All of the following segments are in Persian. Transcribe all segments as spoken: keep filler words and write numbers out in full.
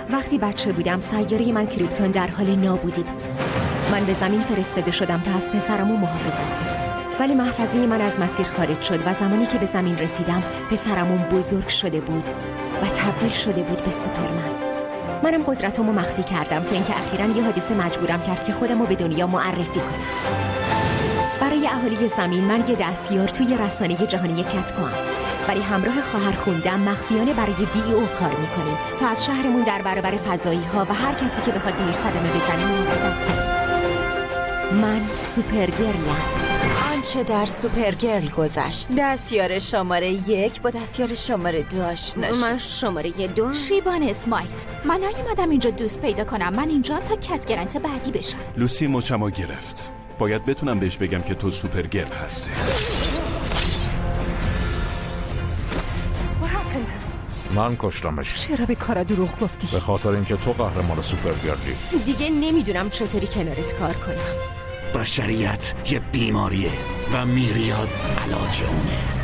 وقتی بچه بودم سیاره من کریپتون در حال نابودی بود. من به زمین فرستاده شدم تا از پسرمو محافظت کنم، ولی محفظه من از مسیر خارج شد و زمانی که به زمین رسیدم پسرمون بزرگ شده بود و تبدیل شده بود به سوپرمن. منم قدرتمو مخفی کردم تا اینکه اخیراً یه حادثه مجبورم کرد که خودمو به دنیا معرفی کنم. برای اهالی زمین من یه دستیار توی رسانه جهانی کتکوام، ولی همراه خواهر خوندم مخفیانه برای دی او کار میکنیم تا از شهرمون در برابر فضایی ها و هر کسی که بخواد بهش صدمه بزنه محافظت کنیم. من سوپرگرلم. آنچه در سوپرگرل گذشت، دستیار شماره یک با دستیار شماره دو آشنا شد. من شماره دو. شیبان اسمایت. من نیومدم اینجا دوست پیدا کنم، من اینجا تا کت گرنت بعدی بشم. لوسی مچمو گرفت. باید بتونم بهش بگم که تو سوپرگرل هستی. من کشتمش. چرا به کارا دروغ گفتی؟ به خاطر اینکه تو قهرمان سوپرگرلی. دیگه نمیدونم چطوری کنارت کار کنم. بشریت یه بیماریه و میریاد علاج اونه.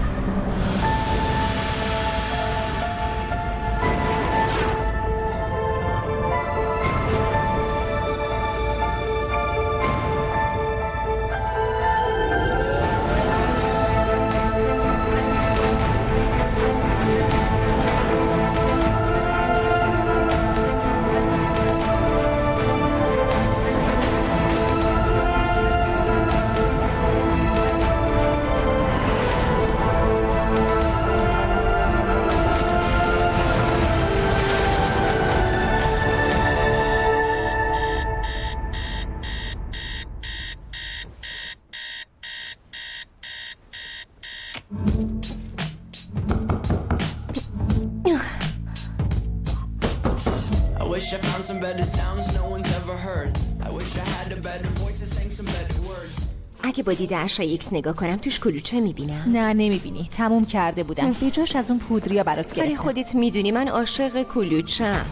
اگه با دید اشعه ایکس نگاه کنم توش کلوچه میبینم؟ نه نمیبینی، تموم کرده بودم. به جاش از اون پودریا برات گرفتم. ولی خودت میدونی من عاشق کلوچه‌ام.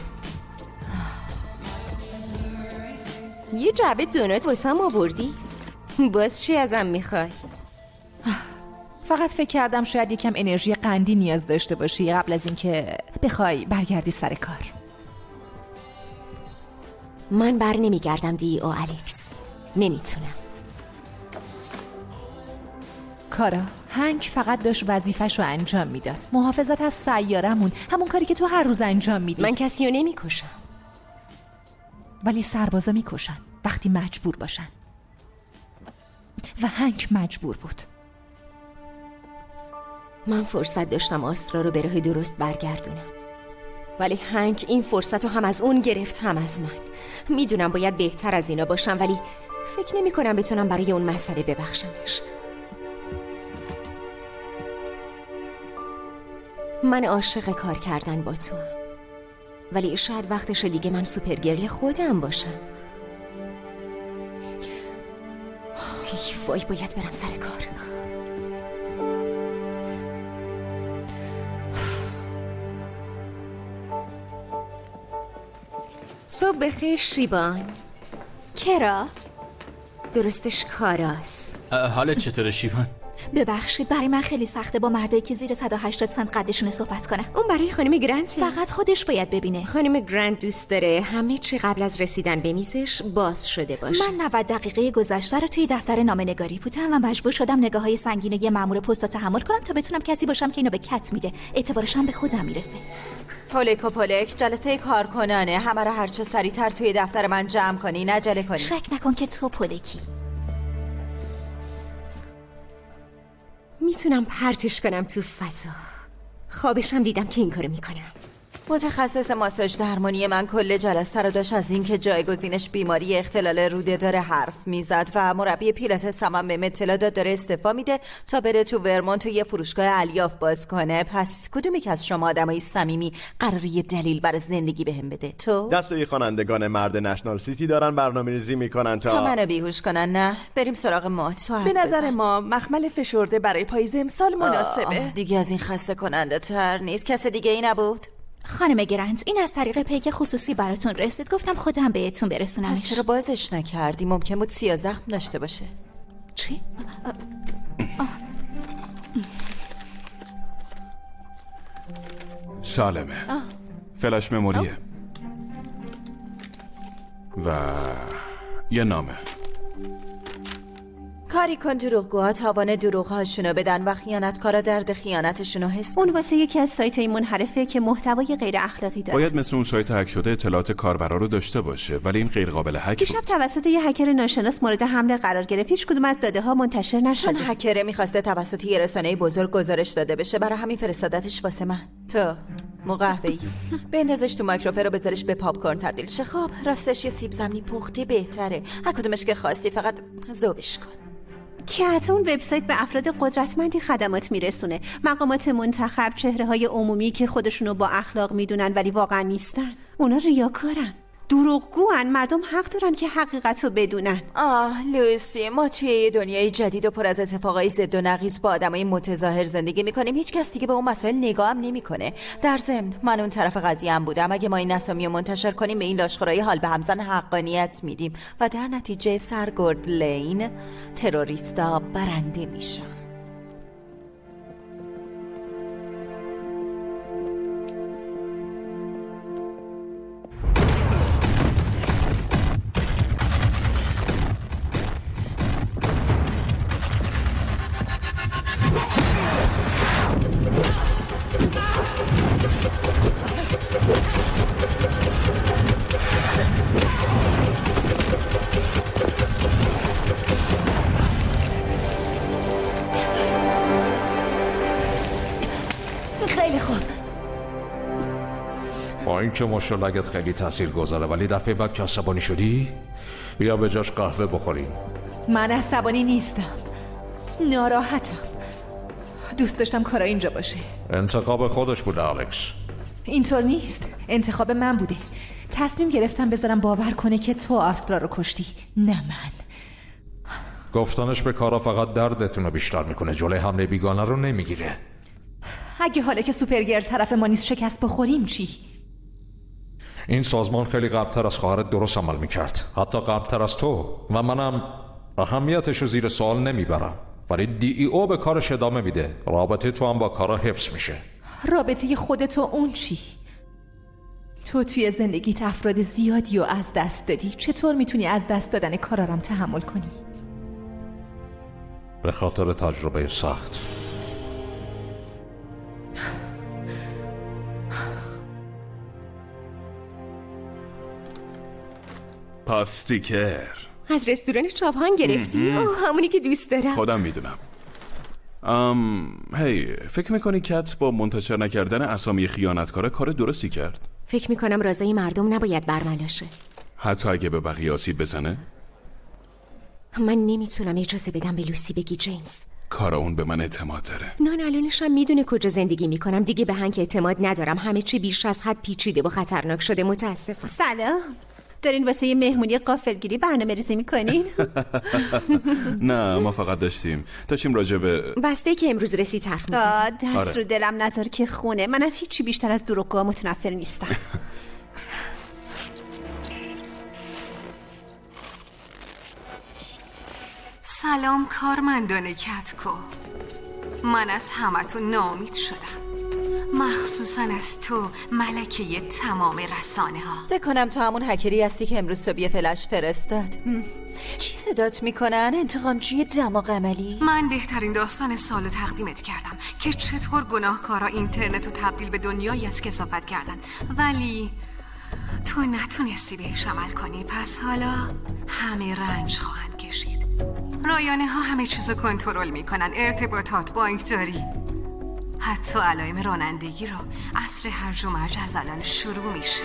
یه جعبه دونات واسم آوردی؟ باز چی ازم میخوای؟ فقط فکر کردم شاید یکم انرژی قندی نیاز داشته باشی قبل از اینکه بخوای برگردی سر کار. من بر نمیگردم دی او الکس. نمیتونم. کارا هنگ فقط داشت وظیفش رو انجام میداد. محافظت از سیارمون، همون کاری که تو هر روز انجام میدی. من کسی رو نمیکشم، ولی سربازا میکشن وقتی مجبور باشن و هنگ مجبور بود. من فرصت داشتم آسترا رو به راه درست برگردونم، ولی هنگ این فرصت رو هم از اون گرفت هم از من. میدونم باید بهتر از اینا باشم، ولی فکر نمی کنم بتونم برای اون مسئله ببخشمش. من عاشق کار کردن با تو هم. ولی شاید وقتش دیگه من سوپرگرل خودم باشم. ای وای، باید برم سر کار. صبح بخیر شیبان. کرا؟ درستش کاراست. حالت چطوره شیبان؟ ببخشید، برای من خیلی سخته با مردایی که زیر صد و هشتاد سانت قدشون صحبت کنم. اون برای خانم گرانت. فقط خودش باید ببینه. خانم گرانت دوست داره همه چی قبل از رسیدن به میزش باز شده باشه. من نود دقیقه گذشته رو توی دفتر نامه‌نگاری بودم و مجبور شدم نگاه‌های سنگین یه مأمور پست رو تحمل کنم تا بتونم کسی باشم که اینو به کت میده. اعتبارش هم به خودم میرسه. پولک و پولک، جلسه کارکنانه. همه رو هرچه سریعتر توی دفتر من جمع کنی، عجله کنی. شک نکن که تو پولکی. میتونم پرتش کنم تو فضا. خوابشم دیدم که این کارو میکنم. متخصص ماساژ درمانی من کل جلسه رو داشت از این که جایگزینش بیماری اختلال روده داره حرف میزد و مربی پیلاتس هم به اطلاع داد داره استعفا میده تا بره تو ورمونت و یه فروشگاه الیاف باز کنه. پس کدومی که از شما آدمای صمیمی قراره یه دلیل برای زندگی بهم بده؟ تو دسته خوانندگان مرد نشنال سیتی دارن برنامه‌ریزی میکنن تا تا منو بیهوش کنن. نه بریم سراغ ما. تو به نظر بزن. ما مخمل فشرده برای پاییز امسال مناسبه. آه آه دیگه از این خسته کننده تر نیست. کس دیگه ای نبود؟ خانم گرانت، این از طریق پیک خصوصی براتون رسید، گفتم خودم بهتون برسونمش. پس چرا بازش نکردی؟ ممکن بود سیاه زخم داشته باشه. چی؟ آه. سالمه. آه. فلاش مموریه. و یه نامه. کاری کن دروغگوها تاوان دروغهاشونو بدن و خیانتکارا درد خیانتشونو حس کن. اون واسه یکی از سایت‌های منحرفه که محتوای غیر اخلاقی داره. باید مثل اون سایت هک شده اطلاعات کاربرا رو داشته باشه، ولی این غیر قابل هک بود. دیشب توسط یه هکر ناشناس مورد حمله قرار گرفت. هیچ کدوم از داده ها منتشر نشده. چون هکر می‌خواسته توسط یه رسانه بزرگ گزارش داده بشه، برای همین فرستادتش واسه من. تو مقهوه‌ای بندازش تو مایکروفر رو بذارش به پاپ کورن تبدیل شه. خب راستش یه سیب زمینی پخته بهتره. هر کدومش که خواستی فقط ذوبش کن. که اون وبسایت به افراد قدرتمندی خدمات میرسونه. مقامات منتخب، چهره‌های عمومی که خودشونو با اخلاق میدونن ولی واقعا نیستن. اونا ریاکارن، دروغگوان. مردم حق دارن که حقیقتو بدونن. آه لوسی، ما توی یه دنیای جدید و پر از اتفاقای ضد و نقیض با آدمای متظاهر زندگی میکنیم. هیچ کس دیگه به اون مسائل نگاه هم نمیکنه. در ضمن من اون طرف قضیه هم بودم. اگه ما این اسامی رو منتشر کنیم به این لاشخورای حال به همزن حقانیت میدیم و در نتیجه سرگرد لین تروریستا برنده میشن. با اینکه مشلگت خیلی تاثیر گذاره، ولی دفعه بعد که عصبانی شدی بیا به جاش قهوه بخوریم. من عصبانی نیستم، ناراحتم. دوست داشتم کارا اینجا باشه. انتخاب خودش بوده الکس. اینطور نیست، انتخاب من بوده. تصمیم گرفتم بذارم باور کنه که تو آسترا رو کشتی، نه من. گفتنش به کارا فقط دردتون رو بیشتر میکنه، جلوی حمله بیگانه رو نمیگیره. اگه حالا که سوپرگرل طرف ما نیست شکست بخوریم چی؟ این سازمان خیلی قبلتر از خواهرت درست عمل میکرد، حتی قبلتر از تو، و منم اهمیتش رو زیر سوال نمیبرم. ولی دی ای او به کارش ادامه میده. رابطه تو هم با کارا حفظ میشه. رابطه خودت و اون چی؟ تو توی زندگیت افراد زیادی رو از دست دادی. چطور میتونی از دست دادن کارارم تحمل کنی؟ به خاطر تجربه سخت. پاستیکر از رستوران چاپان گرفتی؟ اوه همونی که دوست دارم. خودم میدونم. ام هی فکر میکنی کت با منتشر نکردن اسامی خیانتکارا کار درستی کرد؟ فکر میکنم رازای مردم نباید برملاشه، حتی اگه به بقیه آسیب بزنه. من نمیتونم اجازه بدم به لوسی بگی جیمز. کار اون به من اعتماد داره. نان الانشم میدونه کجا زندگی میکنم. دیگه به هنگ اعتماد ندارم. همه چی بیش از حد پیچیده و خطرناک شده. متاسفم. سلام، دارین واسه یه مهمونی غافلگیری برنامه ریزی میکنین؟ نه ما فقط داشتیم داشتیم راجع به بسته که امروز رسید حرف میزنیم. دست رو دلم نذار که خونه. من از هیچی بیشتر از دروغگوها متنفر نیستم. سلام کارمندان کتکو. من از همتون ناامید شدم، مخصوصا از تو ملکه تمام رسانه ها. فکر کنم تو همون هکری هستی که امروز صبح فلش فرستاد. چی صدات میکنن؟ انتقامجوی دماغ عملی؟ من بهترین داستان سالو تقدیمت کردم که چطور گناهکارا اینترنت رو تبدیل به دنیایی از کثافت کردن، ولی تو نتونستی بهش عمل کنی. پس حالا همه رنج خواهند کشید. رایانه ها همه چیزو کنترل میکنن، ارتباطات، بانکداری، حتی علائم رانندگی رو. عصر هرج و مرج از الان شروع میشه.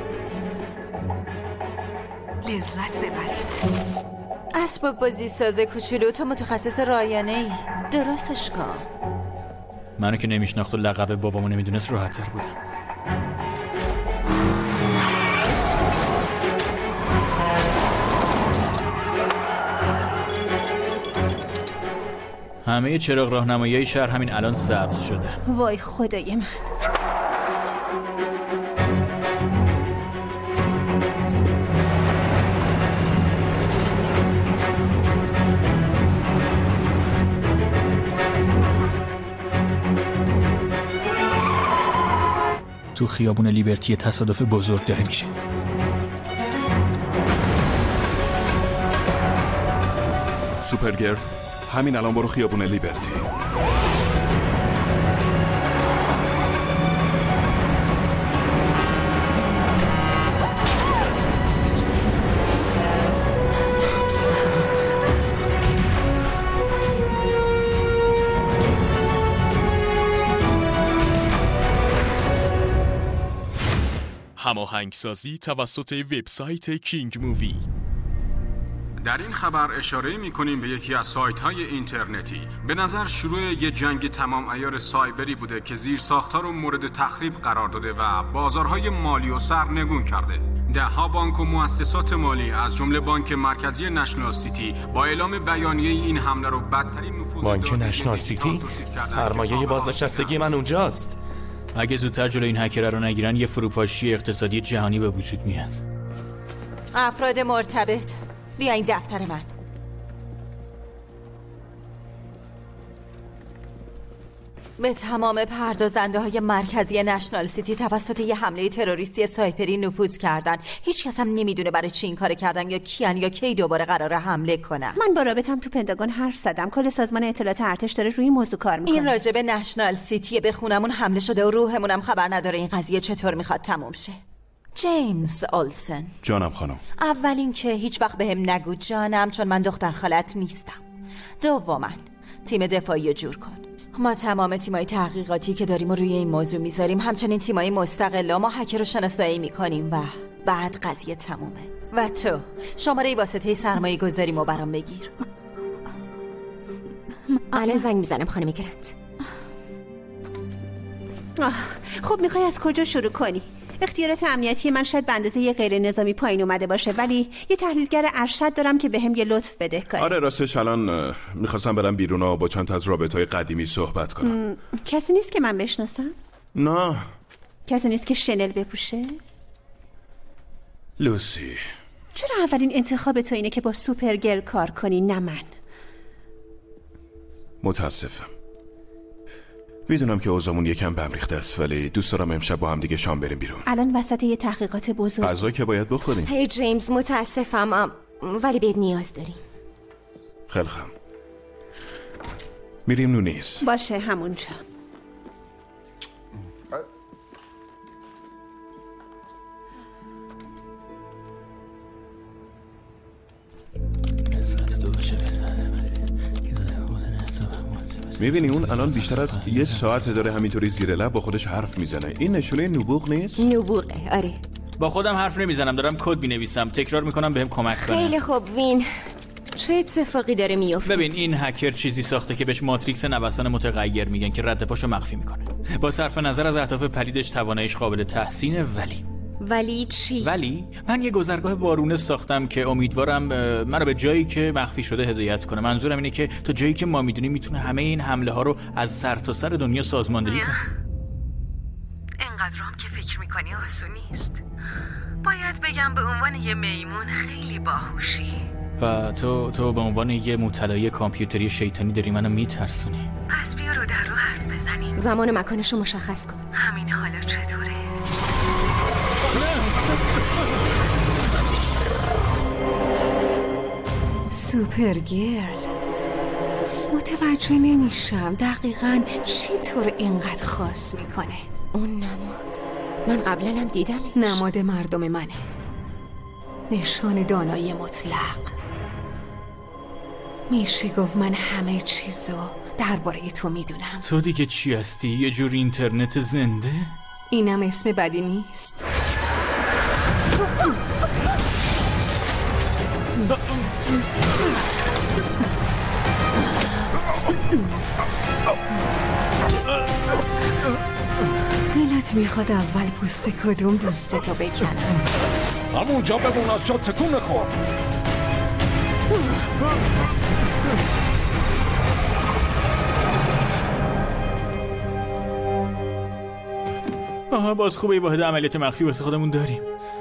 لذت ببرید. اسباب بازی ساز کوچولو، تو متخصص رایانه ای، درستش کن. منو که نمیشناخت و لقب بابامو نمیدونست راحت تر بودم. همه چراغ راهنمایی شهر همین الان سبز شده. وای خدای من. تو خیابون لیبرتی تصادف بزرگ داره میشه. سوپرگرل، همین الان برو خیابون لیبرتی. هماهنگسازی توسط وبسایت کینگ مووی. در این خبر اشاره می‌کنیم به یکی از سایت‌های اینترنتی. به نظر شروع یک جنگ تمام عیار سایبری بوده که زیرساخت‌ها رو مورد تخریب قرار داده و بازارهای مالی و سرنگون کرده. ده‌ها بانک و مؤسسات مالی از جمله بانک مرکزی نشنال سیتی با اعلام بیانیه این حمله رو بدترین نفوذ بانک نشنال سیتی؟ سرمایه بازنشستگی من اونجاست. اگه زودتر جلوی این هکر رو نگیرن یه فروپاشی اقتصادی جهانی به وجود میاد. افراد مرتبط بیاین دفتر من. به تمام پردازنده های مرکزی نشنال سیتی توسط یه حمله تروریستی سایپری نفوذ کردن. هیچ کس هم نمیدونه برای چی این کار کردن یا کیان یا کی دوباره قراره حمله کنن. من با رابطم تو پنتاگون حرف زدم. کل سازمان اطلاعات ارتش داره روی موضوع کار میکنه. این راجب نشنال سیتی به خونمون حمله شده و روحمونم خبر نداره این قضیه چطور میخواد تموم شه. جیمز اولسن. جانم خانم. اول این که هیچ وقت بهم نگو جانم، چون من دختر خالت نیستم. دوما تیم دفاعی جور کن. ما تمام تیمای تحقیقاتی که داریم و روی این موضوع میذاریم، همچنین تیمای مستقل ما هکر رو شناسایی میکنیم و بعد قضیه تمومه. و تو شماره واسطه سرمایه گذاریمو برام بگیر. الان زنگ میزنم خانم گرنت. خب میخوای از کجا شروع کنی؟ اختیارات امنیتی من شاید به اندازه یه غیر نظامی پایین اومده باشه، ولی یه تحلیلگر ارشد دارم که بهم یه لطف بده کاری. آره راستش الان میخواستم برم بیرون و با چند تا از رابطه‌های قدیمی صحبت کنم. کسی نیست که من بشناسم؟ نه. کسی نیست که شنل بپوشه؟ لوسی. چرا اولین انتخاب تو اینه که با سوپرگرل کار کنی نه من؟ متاسفم. میدونم که اوضاعمون یکم بهم ریخته است، ولی دوست دارم امشب با هم دیگه شام بریم بیرون. الان وسط یه تحقیقات بزرگ. غذا که باید بخوریم. هی جیمز متاسفم ولی بهت نیاز داریم. خیلی خوب. میریم نونیز. باشه همونجا. میبینی اون الان بیشتر از یه ساعت داره همینطوری زیر لب با خودش حرف میزنه. این نشونه نبوغ نیست؟ نبوغه آره. با خودم حرف نمیزنم، دارم کد مینویسم، تکرار میکنم بهم کمک کنه. خیلی خوب وین، چه اتفاقی داره میفته؟ ببین این هکر چیزی ساخته که بهش ماتریکس نوسان متغیر میگن که رد پاشو مخفی میکنه. با صرف نظر از اهداف پلیدش تواناییش قابل تحسینه، ولی ولی چی؟ ولی من یه گذرگاه وارونه ساختم که امیدوارم منو به جایی که مخفی شده هدایت کنه. منظورم اینه که تا جایی که ما میدونیم میتونه همه این حمله ها رو از سر تا سر دنیا سازماندهی کنه. انقدر هم که فکر میکنی آسون نیست. باید بگم به عنوان یه میمون خیلی باهوشی. و تو تو به عنوان یه مطلعه کامپیوتری شیطانی داری منو میترسونی. پس بیا رو در رو حرف بزنیم. زمان و مکانشو مشخص کن. همین حالا چطوره؟ سوپرگرل، متوجه نمیشم دقیقاً چطور اینقدر خاص میکنه. اون نماد من قبلا هم دیدمش. نماد مردم منه، نشان دانایی مطلق. میشه گفت من همه چیزو درباره تو میدونم. تو دیگه چی هستی؟ یه جور اینترنت زنده؟ اینم اسم بدی نیست. دلت میخواد اول پوست کدوم دوستتو بکنم؟ همونجا بمون، از جا تکون نخور. آها باز خوبه یه واحد عملیات مخفی واسه خودمون داریم.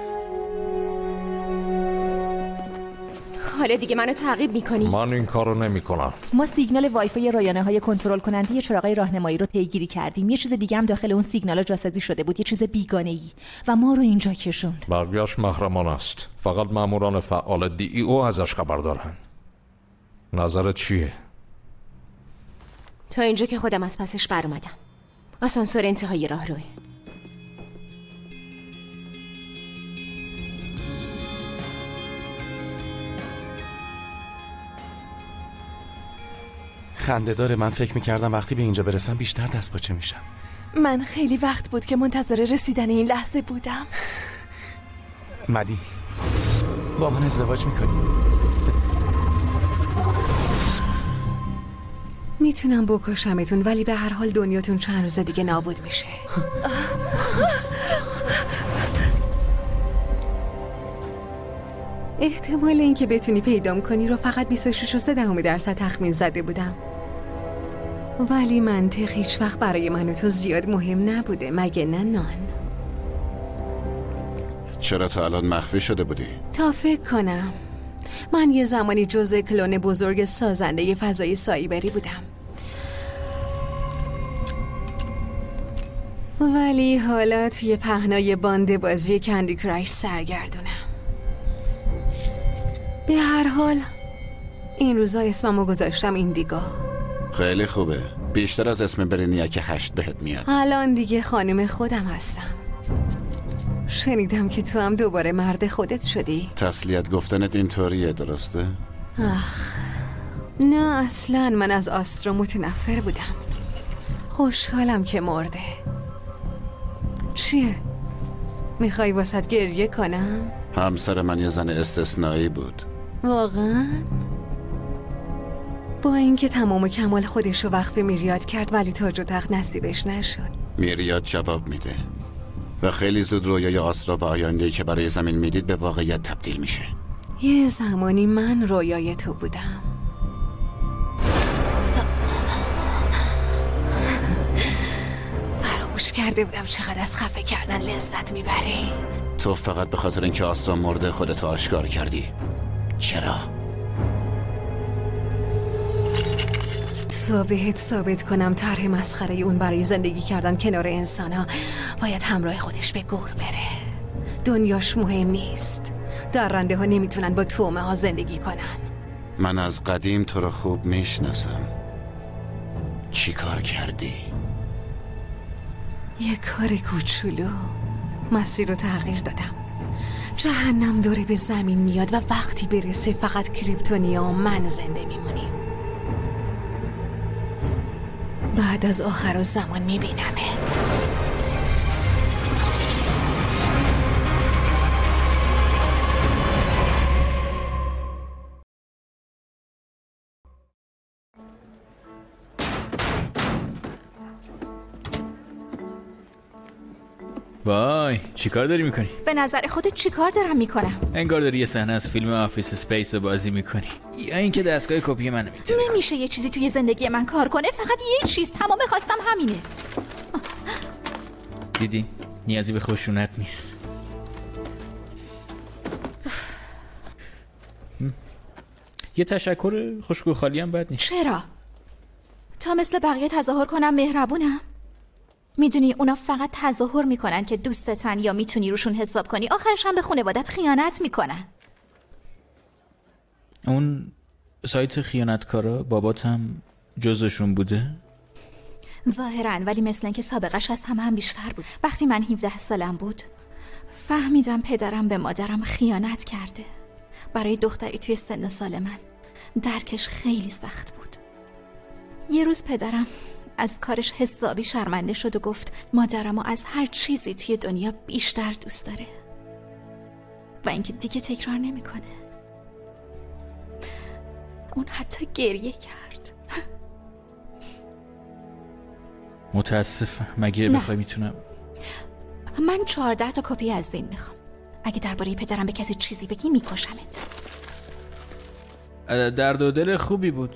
حالا دیگه منو تعقیب میکنی؟ من این کارو نمیکنم. ما سیگنال وایفای رایانه های کنترل کننده چراغای راهنمایی رو پیگیری کردیم. یه چیز دیگه هم داخل اون سیگنالا جاسازی شده بود، یه چیز بیگانه ای و ما رو اینجا کشوند. بقیه‌اش محرمان است. فقط ماموران فعال دی ای او ازش خبر دارن. نظرت چیه؟ تا اینجا که خودم از پسش بر اومدم. آسانسور انتهای راه روی. خنده داره. من فکر میکردم وقتی به اینجا برسم بیشتر دست پاچه میشم. من خیلی وقت بود که منتظر رسیدن این لحظه بودم. مدی با من ازدواج میکنی؟ میتونم بکشمتون ولی به هر حال دنیاتون چند روز دیگه نابود میشه. احتمال اینکه بتونی پیدام کنی رو فقط بیست و شش و سه دهم درصد تخمین زده بودم، ولی منطق هیچ وقت برای من و تو زیاد مهم نبوده، مگه نه نان؟ چرا تا الان مخفی شده بودی؟ تا فکر کنم من یه زمانی جزء کلون بزرگ سازنده فضای سایبری بودم، ولی حالا توی پهنای باند بازی کندی کرش سرگردونم. به هر حال این روزا اسممو گذاشتم ایندیگو. خیلی خوبه، بیشتر از اسم برینیک هشت بهت میاد. الان دیگه خانم خودم هستم. شنیدم که تو هم دوباره مرد خودت شدی. تسلیت گفتنت اینطوریه، درسته؟ آخ نه اصلا، من از آسترو متنفر بودم. خوشحالم که مرده. چیه؟ میخوای واسط گریه کنم؟ همسر من یه زن استثنایی بود. واقعا؟ با اینکه تمام و کمال خودشو وقف میریاد کرد ولی تاج و تخت نصیبش نشد. میریاد جواب میده و خیلی زود رویای آسرا و آینده‌ای که برای زمین میدید به واقعیت تبدیل میشه. یه زمانی من رویای تو بودم. فراموش کرده بودم چقدر از خفه کردن لذت میبری. تو فقط به خاطر اینکه آسرا مرده خودتو آشکار کردی. چرا؟ تا بهت ثابت کنم طرح مسخره اون برای زندگی کردن کنار انسان‌ها باید همراه خودش به گور بره. دنیاش مهم نیست. درنده ها نمیتونن با تومه ها زندگی کنن. من از قدیم تو رو خوب میشناسم. چی کار کردی؟ یه کار کوچولو. مسیر رو تغییر دادم. جهنم داره به زمین میاد و وقتی برسه فقط کریپتونیا و من زنده میمونیم. بعد از آخر الزمان میبینمت. وای چیکار داری میکنی؟ به نظر خودت چیکار دارم میکنم؟ انگار داری یه صحنه از فیلم آفیس اسپیس رو بازی میکنی یا اینکه دستگاه کپی منو میتونه. نمیشه یه چیزی توی زندگی من کار کنه، فقط یه چیز تمام خواستم همینه. دیدی؟ نیازی به خشونت نیست. یه تشکر خوشگو خالی هم بد نیست. چرا؟ تا مثل بقیه تظاهر کنم مهربونم؟ میدونی اونا فقط تظاهر میکنن که دوستتن یا میتونی روشون حساب کنی، آخرش هم به خانوادت خیانت میکنن. اون سایت خیانتکارا بابات هم جزشون بوده؟ ظاهرا، ولی مثل اینکه سابقش از همه هم بیشتر بود. وقتی من هفده سالم بود فهمیدم پدرم به مادرم خیانت کرده. برای دختری توی سن سال من درکش خیلی سخت بود. یه روز پدرم از کارش حسابی شرمنده شد و گفت مادرمو از هر چیزی توی دنیا بیشتر دوست داره و اینکه دیگه تکرار نمیکنه. اون حتی گریه کرد. متاسفم. مگه بخوای میتونم؟ من چهارده تا کپی از دین میخوام. اگه درباره پدرم به کسی چیزی بگی میکشمت. درد و دل خوبی بود.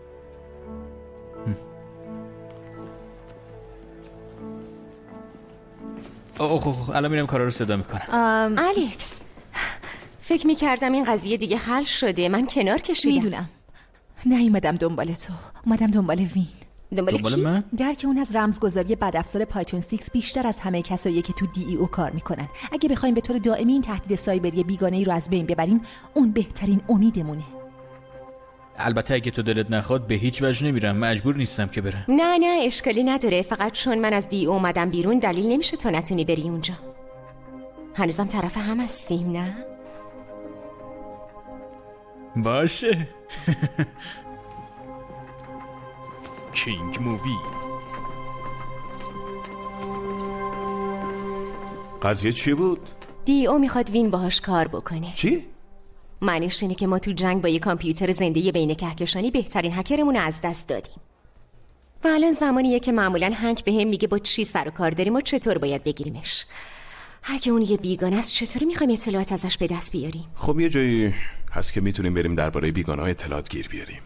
اوه اوه الان میرم کارا رو صدا میکنم. الکس فکر میکردم این قضیه دیگه حل شده. من کنار کشیدم. میدونم. نیومدم دنبال تو، اومدم دنبال وین. دنبال, دنبال کی؟ من؟ درک اون از رمزگذاری بدافزار پایتون شش بیشتر از همه کسایی که تو دی ای او کار میکنن. اگه بخوایم به طور دائمی این تهدید سایبری بیگانه‌ای رو از بین ببریم، اون بهترین امیدمونه. البته اگه تو دلت نخواد به هیچ وجه نمیرم، مجبور نیستم که برم. نه نه اشکالی نداره، فقط چون من از دی اومدم بیرون دلیل نمیشه تو نتونی بری اونجا. هنوزم طرف هم هستیم نه؟ باشه. کینگ مووی. قضیه چی بود؟ دی او میخواد وین باهاش کار بکنه. چی؟ معنیش اینه که ما تو جنگ با یه کامپیوتر زنده بین کهکشانی بهترین هکرمون از دست دادیم. و الان زمانیه که معمولا هنگ به هم میگه با چی سر و کار داریم و چطور باید بگیریمش. اگه اون یه بیگانه است چطوری میخوایم اطلاعات ازش به دست بیاریم؟ خب یه جایی هست که میتونیم بریم درباره بیگانه ها اطلاعات گیر بیاریم.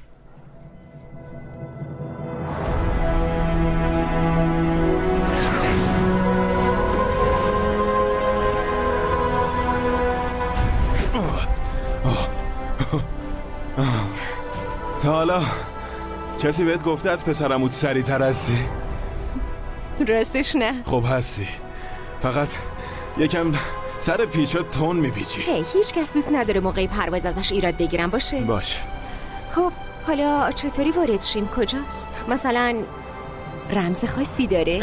تا حالا کسی بهت گفته از پسرموت سریع‌تر هستی؟ راستش نه. خب هستی، فقط یکم سر پیچا تون میپیچی. هی هیچ کس دوست نداره موقعی پرواز ازش ایراد بگیرم باشه؟ باشه. خب حالا چطوری وارد شیم؟ کجاست؟ مثلا رمز خاصی داره؟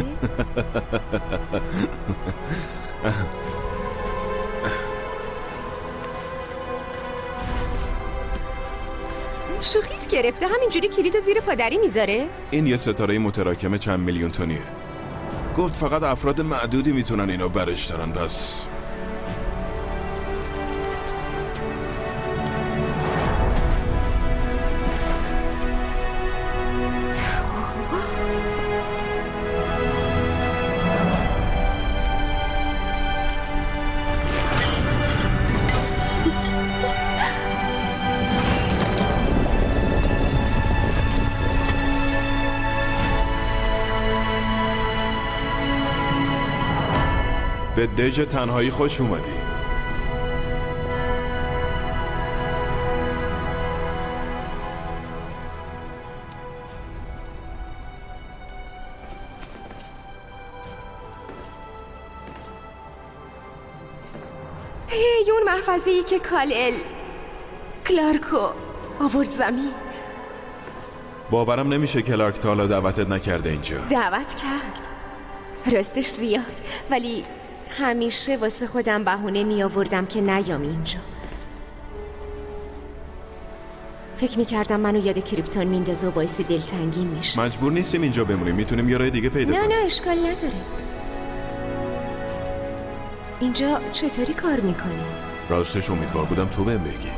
شوخیت گرفته، همینجوری کلیدو زیر پادری میذاره؟ این یه ستاره متراکمه چند میلیون تونیه. گفت فقط افراد معدودی میتونن اینو برش دارن. بس به دژ تنهایی خوش اومدی. هی اون محفظه‌ای که کالل کلارکو آورد زمین. باورم نمیشه کلارک تا حالا دعوتت نکرده اینجا. دعوت کرد، راستش زیاد، ولی همیشه واسه خودم بهونه می آوردم که نیام اینجا. فکر می کردم منو یاد کریپتون میندازه و باعث دلتنگی میشه. مجبور نیستیم اینجا بمونیم، میتونیم یه راه دیگه پیدا نه کنیم. نه اشکال نداره. اینجا چطوری کار میکنی؟ راستش امیدوار بودم تو بهم بگی.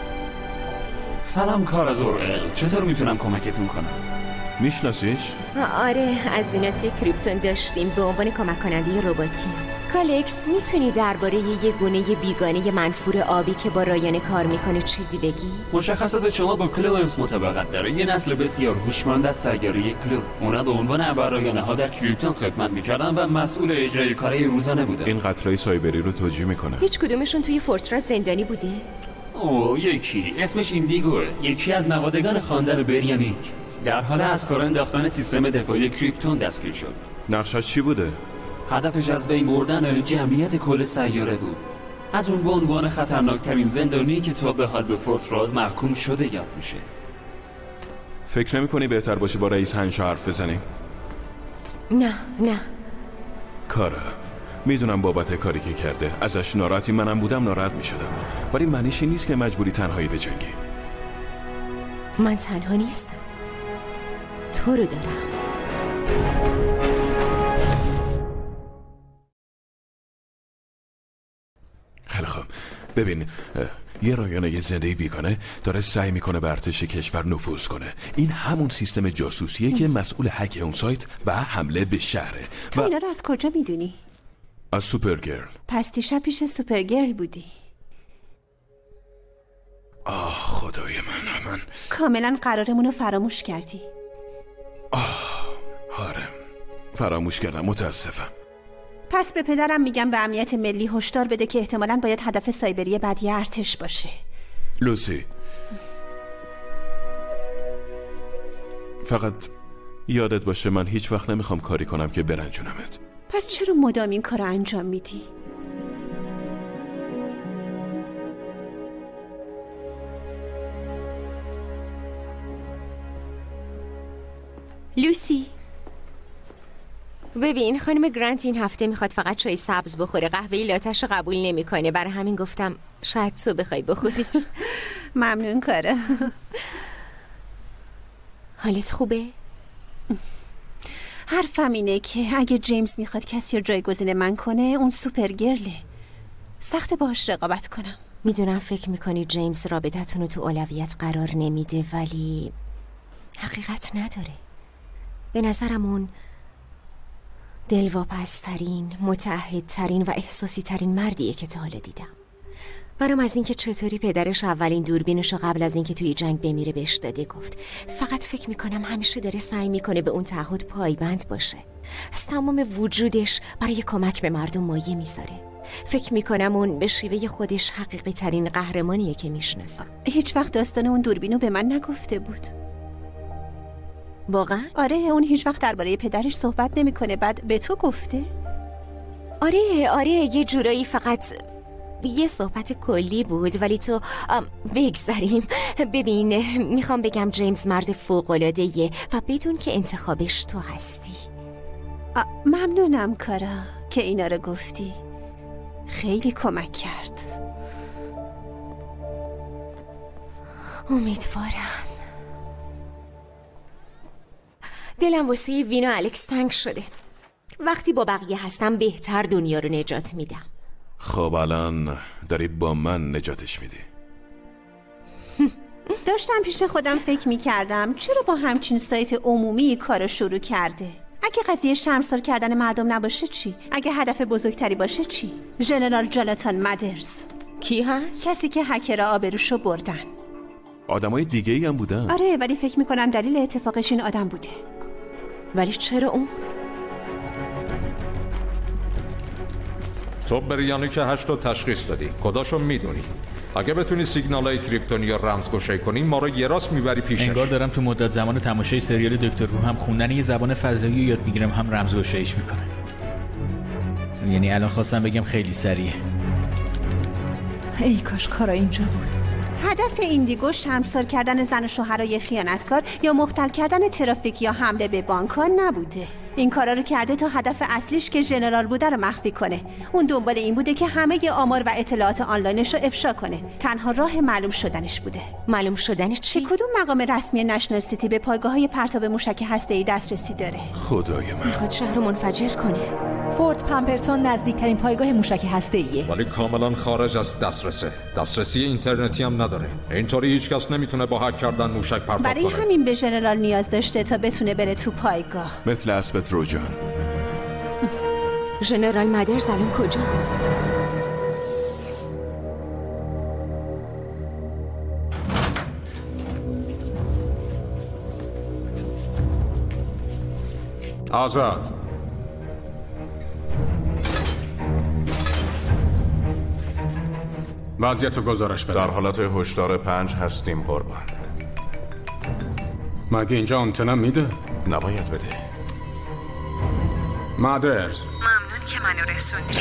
سلام کارازورل، چطور میتونم کمکتون کنم؟ میشناسیش؟ آره از اینا توی کریپتون داشتیم به عنوان کمک کننده رباتی. کالکس میتونی درباره یه گونه بیگانه منفور آبی که با رایانه کار میکنه چیزی بگی؟ مشخصات شما با کلوئنس مطابقت داره. یه نسل بسیار هوشمند از سیاره کلو. اونا به عنوان ابررایانه ها در کریپتون خدمت میکردن و مسئول اجرای کارهای روزانه بودن. این قتلای سایبری رو توجیه میکنه. هیچ کدومشون توی فورترس زندانی بوده؟ اوه یکی اسمش ایندیگوه، یکی از نوادگان خاندان بریانیک. در حال از کار انداختن سیستم دفاعی کریپتون دستگیر شد. نقشش چی بوده؟ هدفش از بین بردن جمعیت کل سیاره بود. از اون به عنوان خطرناکترین زندانی که تا به حال به فورتراز محکوم شده یاد میشه. فکر نمی کنی بهتر باشه با رئیس هنشا حرف بزنیم؟ نه نه کارا میدونم بابت کاری که کرده ازش ناراحتی، منم بودم ناراحت میشدم، ولی معنیش این نیست که مجبوری تنهایی بجنگی. من تنها نیستم، تو رو دارم. خیلی خوب، ببین یه رایانه زنده بیگانه داره سعی میکنه به ارتش کشور نفوذ کنه. این همون سیستم جاسوسیه که مسئول هک اون سایت و حمله به شهره. تو اینا رو از کجا میدونی؟ از سوپرگرل. پس دیشب پیش سوپرگرل بودی؟ آه خدای من، من کاملا قرارمون رو فراموش کردی. آه آره فراموش کردم، متاسفم. پس به پدرم میگم به امنیت ملی هشدار بده که احتمالاً باید هدف سایبری بعدی ارتش باشه. لوسی فقط یادت باشه من هیچ وقت نمیخوام کاری کنم که برنجونمت. پس چرا مدام این کار رو انجام میدی؟ لوسی، ببین خانم گرانت این هفته میخواد فقط چای سبز بخوره، قهوه لاتش قبول نمیکنه، برای همین گفتم شاید تو بخوای بخوریش. ممنون کاره. حالت خوبه؟ حرفم اینه که اگه جیمز میخواد کسی رو جایگزین من کنه اون سوپرگرله، سخت باهاش رقابت کنم. میدونم فکر میکنی جیمز رابطتون رو تو اولویت قرار نمیده، ولی حقیقت نداره. به نظرم اون دلواپس‌ترین، متعهدترین و احساسی ترین مردیه که تا حالا دیدم. برام از اینکه چطوری پدرش اولین دوربینشو قبل از اینکه توی جنگ بمیره بهش داده گفت. فقط فکر میکنم همیشه داره سعی میکنه به اون تعهد پایبند باشه. از تمام وجودش برای کمک به مردم مایه میذاره. فکر میکنم اون به شیوه خودش حقیقی ترین قهرمانیه که میشناسم. هیچ وقت داستان اون دوربینو به من نگفته بود. واقعا؟ آره، اون هیچ وقت درباره پدرش صحبت نمیکنه. بعد به تو گفته؟ آره آره یه جورایی فقط یه صحبت کلی بود، ولی تو بگذاریم. ببین میخوام بگم جیمز مرد فوق‌العاده‌ایه و بدون که انتخابش تو هستی. ممنونم کارا که اینا رو گفتی، خیلی کمک کرد. امیدوارم. دلم واسه وین و الکس تنگ شده. وقتی با بقیه هستم بهتر دنیا رو نجات میدم. خب الان داری با من نجاتش میدی؟ داشتم پیش خودم فکر میکردم چرا با همچین سایت عمومی کارو شروع کرده. اگه قضیه شرمسار کردن مردم نباشه چی؟ اگه هدف بزرگتری باشه چی؟ ژنرال جاناتان مدرز کی هست؟ کسی که هکرها آبروشو بردن. آدمای دیگه ای هم بودن؟ آره، ولی فکر میکنم دلیل اتفاقش این آدم بوده. ولی چرا اون؟ تو بریانی که هشت رو تشخیص دادی، کداشو میدونی؟ اگه بتونی سیگنالای کریپتونی یا رمزگشایی کنی ما رو یه راست میبری پیشش. انگار دارم تو مدت زمان تماشای سریال دکتر هو هم خوندن یه زبان فضایی رو یاد میگیرم، هم رمزگشاییش میکنم. یعنی الان خواستم بگم خیلی سریعه. ای کاش کارا اینجا بود. هدف ایندیگو شرمسار کردن زن و شوهرای خیانتکار یا مختل کردن ترافیک یا حمله به بانک‌ها نبوده. این کارا رو کرده تا هدف اصلیش که ژنرال بوده رو مخفی کنه. اون دنبال این بوده که همه آمار و اطلاعات آنلاینش رو افشا کنه. تنها راه معلوم شدنش بوده. معلوم شدنش چی؟ که کدوم مقام رسمی نشنال سیتی به پایگاه‌های پرتاب موشک هسته‌ای دسترسی داره؟ خدای من. میخواد شهر رو منفجر کنه. فورت پمپرتون نزدیکترین پایگاه موشک هسته‌ایه، ولی کاملا خارج از دسترسه. دسترسی اینترنتی هم نداره. اینطوری هیچ کس نمیتونه با هک کردن موشک پرتاب برای کنه. برای همین به ژنرال نیاز داشته تا بتونه بره تو پایگاه. مثل اسب تروجان. ژنرال مدرز الان کجاست؟ آزاد. وضعیت رو گزارش بده. در حالت هشدار پنج هستیم قربان. مگه اینجا آنتنم میده؟ نباید بده. مدرز ممنون که منو رسوندی.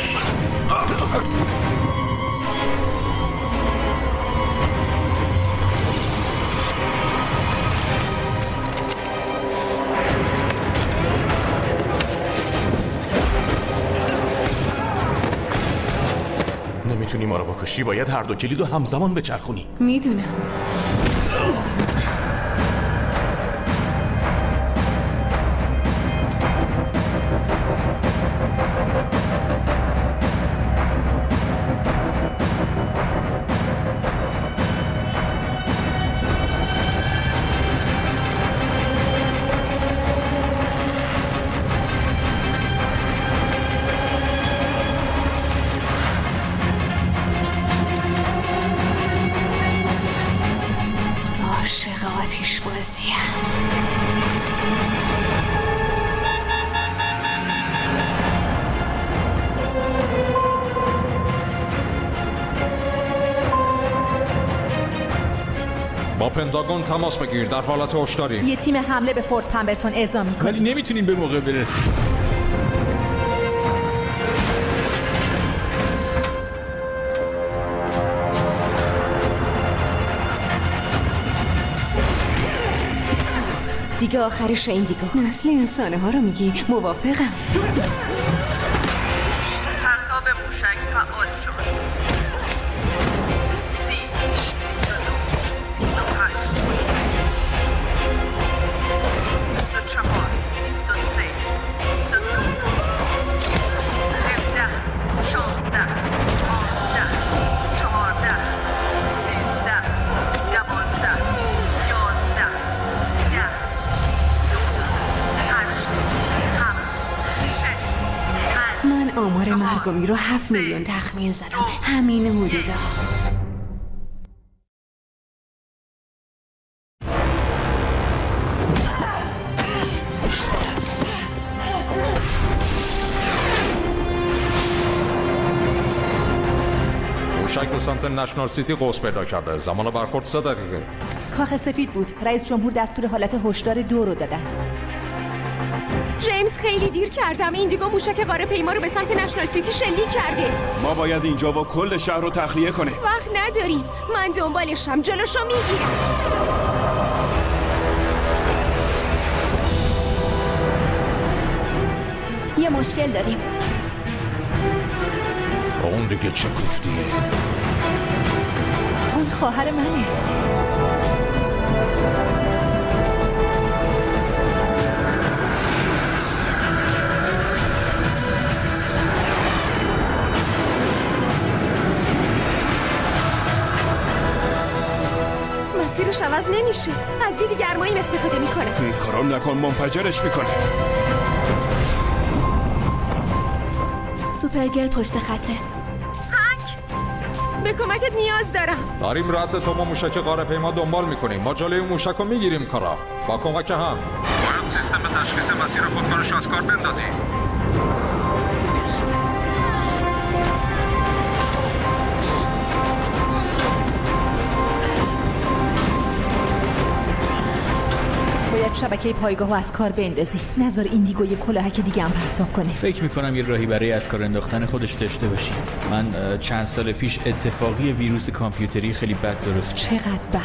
نمیتونی ما رو بکشی، باید هر دو کلیدو همزمان بچرخونی. میدونم. آتیش بازیم. با پنتاگون تماس بگیر، در حالت هشداری. یه تیم حمله به فورت پمبرتون اعزام می‌کنه. ولی نمیتونیم به موقع برسیم. جنگ آخرش ایندیگو. نسل انسانه ها رو میگی؟ موافقم. پرتاب موشک فعال شد. سی بیست و دو بیست و هشت بیست و چهار بیست و سه بیست و دو هفده شانزده پانزده چهارده سیزده دوازده یازده ده دو هشت هفت شش. من آمار مرگومی رو هفت میلیون تخمین زدم. همین حدودا. موشک به سمت نشنال سیتی قوس پیدا کرده. زمان برخورد سه دقیقه. کاخ سفید بود. رئیس جمهور دستور حالت هشدار دو رو دادن. جیمز خیلی دیر کردم. ایندیگو موشک وارپیما رو به سمت نشنال سیتی شلیک کرده. ما باید اینجا با کل شهر رو تخلیه کنیم. وقت نداریم. من دنبالشم. جلوشو میگیرم. یه مشکل داریم. اون دیگه چه کوفتیه؟ اون خواهر منه. مسیرش عوض نمیشه. از دید گرماییم استفاده میکنه. این کارا نکن، منفجرش میکنه. سوپرگرل پشت خطه. به کمکت نیاز دارم. داریم رد تو با موشک قاره‌پیما دنبال میکنیم. ما جلوی موشک رو میگیریم. کارا با کمک هم باید سیستم تشخیص مسیر خودکارش از کار بندازی. باید شبکه پایگاه از کار بندازی. نذار ایندیگو یه کلاهک دیگه هم پرتاب کنه. فکر میکنم یه راهی برای از کار انداختن خودش داشته باشیم. من چند سال پیش اتفاقی ویروس کامپیوتری خیلی بد درست. چقدر بد؟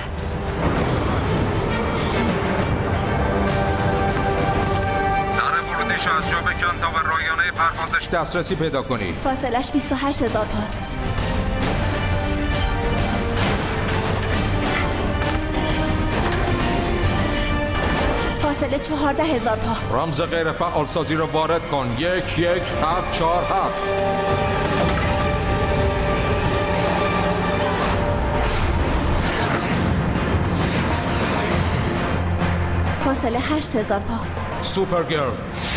در ورودیش از جا بکن تا به رایانه پروازش دسترسی پیدا کنی. فاصلش بیست و هشت هزار پاست. فاصله چهارده هزار پا. رمز غیر فعال سازی رو وارد کن. یک یک هفت چهار هفت. فاصله هشت هزار پا. سوپرگرل.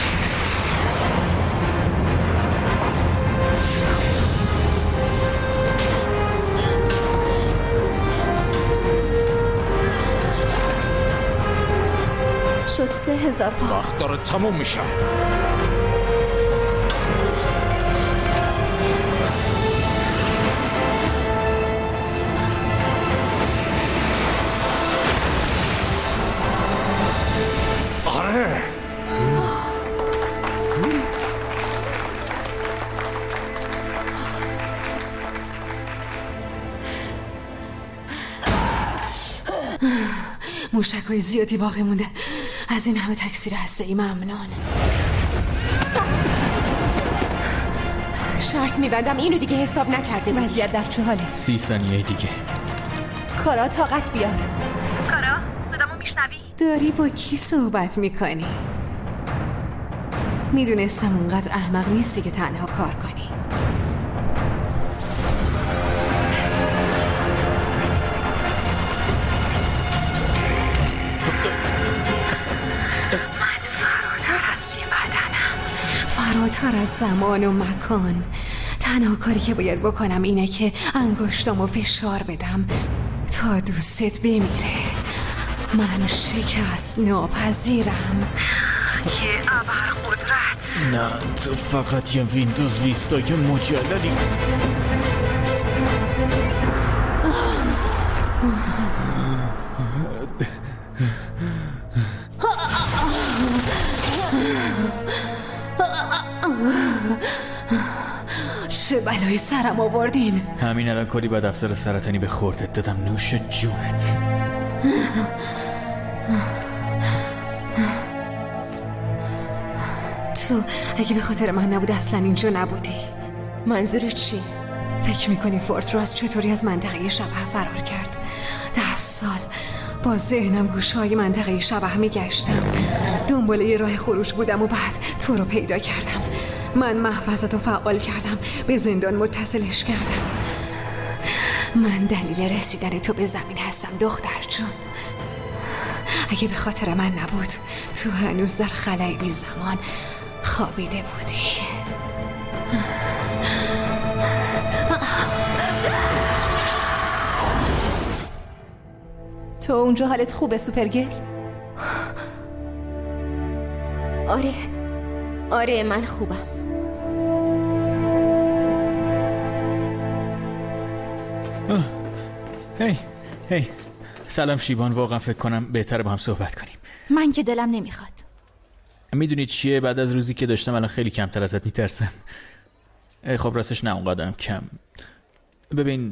شد سه هزار پا. وقت داره تموم میشه. آره موشک‌های زیادی باقی مونده. از این همه تکثیر هسته‌ای ممنون. شرط میبندم اینو دیگه حساب نکرده. وضعیت در چه حاله؟ سی ثانیه دیگه. کارا طاقت بیار. کارا صدامو میشنوی؟ داری با کی صحبت میکنی؟ میدونستم اونقدر احمق نیستی که تنها کار کنی. فراتر از زمان و مکان. تنها کاری که باید بکنم اینه که انگشتامو فشار بدم تا دوستت بمیره. من شکست ناپذیرم. یه ابرقدرت. نه تو فقط یه ویندوز ویستا یه مجللی. چه بلایی سرم آوردین؟ همین الان کلی بد افزار سرطانی به خوردت دادم. نوش جونت. تو اگه به خاطر من نبود اصلا اینجا نبودی. منظور چی؟ فکر میکنی فورتراس چطوری از منطقه شبح فرار کرد؟ ده سال با ذهنم گوشهای منطقه شبح میگشتم، دنبال یه راه خروج بودم و بعد تو رو پیدا کردم. من محفظتو فعال کردم، به زندان متصلش کردم. من دلیل رسیدن تو به زمین هستم دختر جون. اگه به خاطر من نبود تو هنوز در خلای بی زمان خوابیده بودی. تو اونجا حالت خوبه سوپرگرل؟ آره آره من خوبم. هی هی سلام شیبان، واقعا فکر کنم بهتره با هم صحبت کنیم. من که دلم نمیخواد. میدونی چیه، بعد از روزی که داشتم الان خیلی کمتر ازت میترسم. خب راستش نه اونقدرم کم. ببین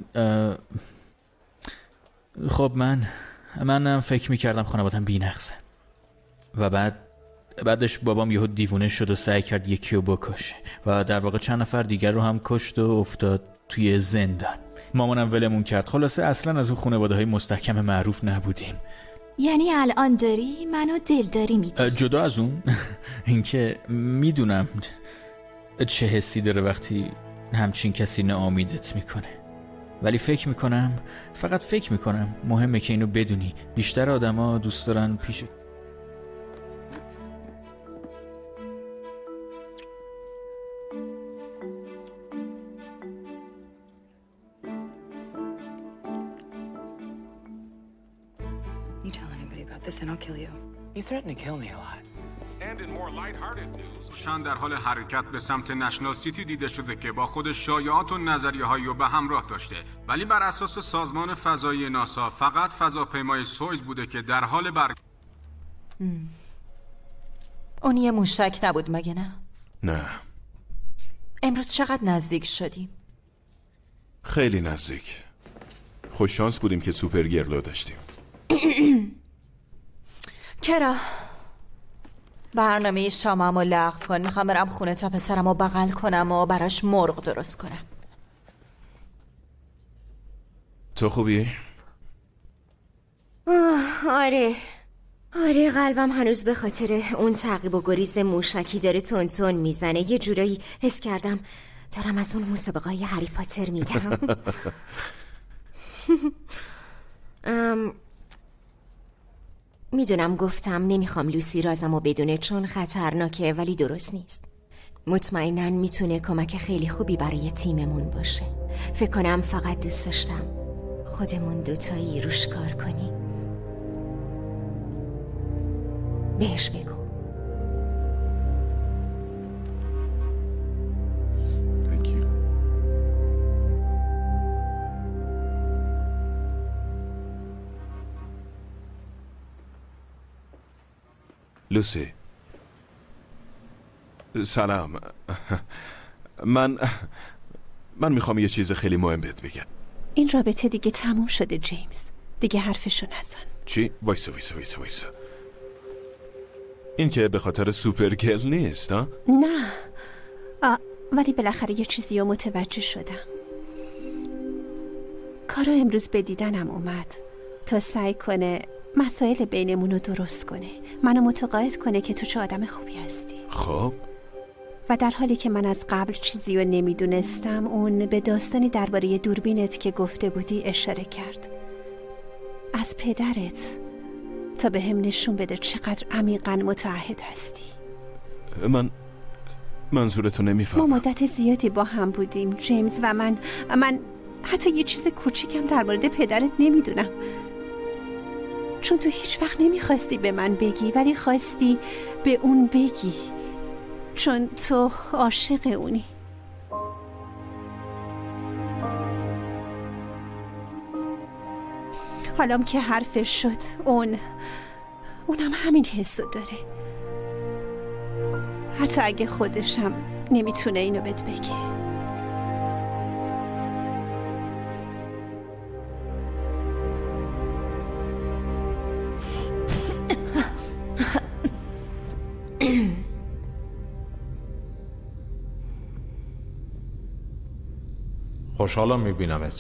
خب من منم فکر میکردم خانوادم بی‌نقصه و بعد بعدش بابام یهو دیوونه شد و سعی کرد یکی رو بکشه و در واقع چند نفر دیگر رو هم کشت و افتاد توی زندان. مامانم ولمون کرد. خلاصه اصلا از اون خانواده های مستحکم معروف نبودیم. یعنی الان داری منو دلداری میدی؟ جدا از اون اینکه میدونم چه حسی داره وقتی همچین کسی ناامیدت میکنه، ولی فکر میکنم فقط فکر میکنم مهمه که اینو بدونی بیشتر آدما دوست دارن پیش You tell anybody about this and I'll kill you. You threaten to kill me a lot. And in more light-hearted news, شان در حال حرکت به سمت نشنال سیتی دیده شده که با خودش شایعات و نظریه‌هایی رو به همراه داشته، ولی بر اساس سازمان فضایی ناسا فقط فضاپیمای سویز بوده که در حال بر اون یه موشک نبود مگه نه؟ نه. امروز چقدر نزدیک شدیم؟ خیلی نزدیک. خوش شانس بودیم که سوپرگرل رو داشتیم. کرا برنامه شامم رو لغو کن. میخوام برم خونه تا پسرم رو بغل کنم و براش مرغ درست کنم. تو خوبی؟ آره آره قلبم هنوز به خاطر اون تعقیب و گریز موشکی داره تون تون میزنه. یه جورایی حس کردم دارم از اون مسابقه های هری پاتر میدم. ام... میدونم گفتم نمیخوام لوسی رازمو بدونه چون خطرناکه، ولی درست نیست. مطمئناً میتونه کمک خیلی خوبی برای تیممون باشه. فکر کنم فقط دوست داشتم خودمون دوتایی روش کار کنیم. بهش بگو. لوسی سلام. من من میخوام یه چیز خیلی مهم بهت بگم. این رابطه دیگه تموم شده جیمز، دیگه حرفشو نزن. چی؟ وایسا وایسا وایسا وایسا این که به خاطر سوپرگرل نیست ها؟ نه آ، ولی بالاخره یه چیزی رو متوجه شدم. کارا امروز به دیدنم اومد تا سعی کنه مسائل بینمون رو درست کنه، منو متقاعد کنه که تو چه آدم خوبی هستی. خب و در حالی که من از قبل چیزی رو نمیدونستم، اون به داستانی درباره دوربینت که گفته بودی اشاره کرد، از پدرت، تا به هم نشون بده چقدر عمیقاً متعهد هستی. من منظورتو نمیفهمم. ما مدت زیادی با هم بودیم جیمز و من من حتی یه چیز کوچیکم در مورد پدرت نمیدونم، چون تو هیچ وقت نمیخواستی به من بگی، ولی خواستی به اون بگی چون تو عاشق اونی. حالام که حرفش شد، اون اونم همین حسو داره، حتی اگه خودشم نمیتونه اینو بهت بگه. خوشحالم میبینمت.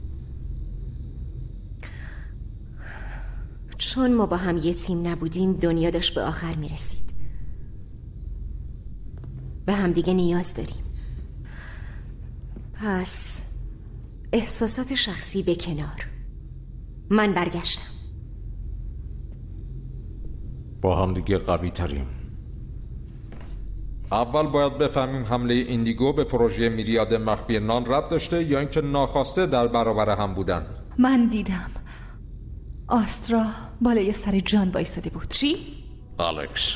چون ما با هم یه تیم نبودیم دنیا داشت به آخر میرسید. به هم دیگه نیاز داریم. پس احساسات شخصی به کنار، من برگشتم. با هم دیگه قوی تریم. اول باید بفهمیم حمله ایندیگو به پروژه میریاد مخفی نان ربط داشته یا اینکه ناخواسته در برابر هم بودن. من دیدم آسترا بالای سر جان وایساده بود. چی؟ الکس.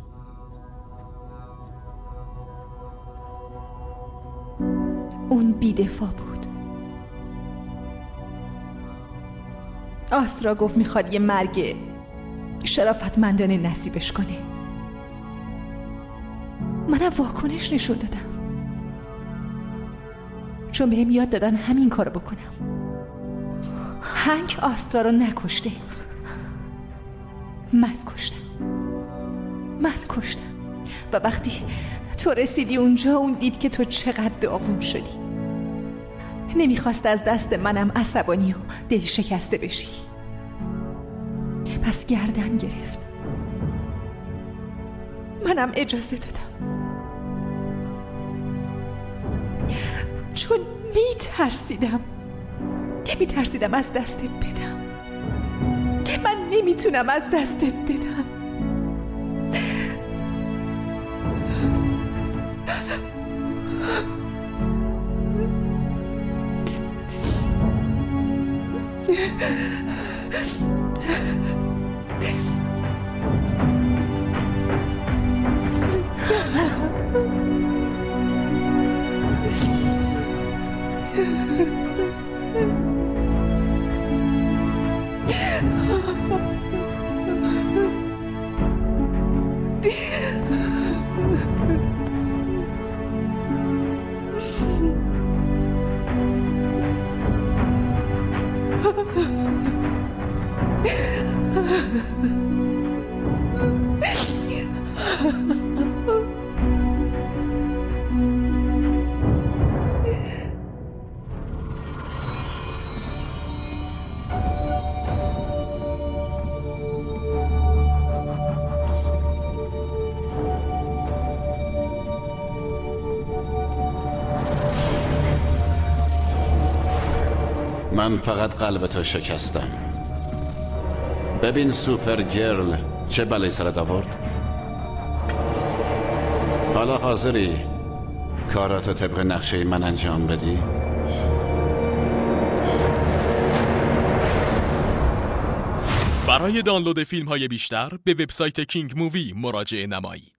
اون بی‌دفاع بود. آسترا گفت میخواد یه مرگ شرافتمندانه نصیبش کنه. منم واکنش نشون دادم، چون بهم یاد دادن همین کارو بکنم. هنگ آسترا رو نکشته، من کشتم. من کشتم و وقتی تو رسیدی اونجا اون دید که تو چقدر داغون شدی. نمیخواست از دست منم عصبانی و دل شکسته بشی، پس گردن گرفت. منم اجازه دادم چون میترسیدم میترسیدم از دستت بدم. من نمیتونم از دستت بدم. من فقط قلبتو شکستم. ببین سوپر گرل چه بلایی سرت آورد. حالا حاضری کاراتو طبق نقشه من انجام بدی؟ برای دانلود فیلم های بیشتر به وبسایت کینگ مووی مراجعه نمایید.